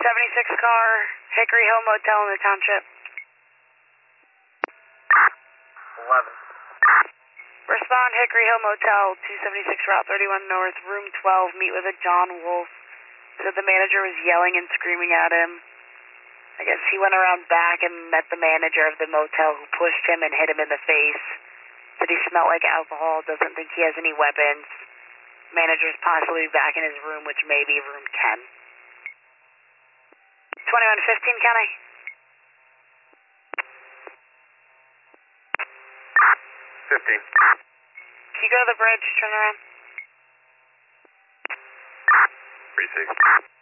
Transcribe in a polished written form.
76 car, Hickory Hill Motel in the township. 11. Respond Hickory Hill Motel, 276 Route 31 North, room 12, meet with a John Wolf. Said the manager was yelling and screaming at him. I guess he went around back and met the manager of the motel who pushed him and hit him in the face. Said he smelled like alcohol, doesn't think he has any weapons. Manager's possibly back in his room, which may be room 10. 2115, County. 15. Can you go to the bridge, turn around? 36.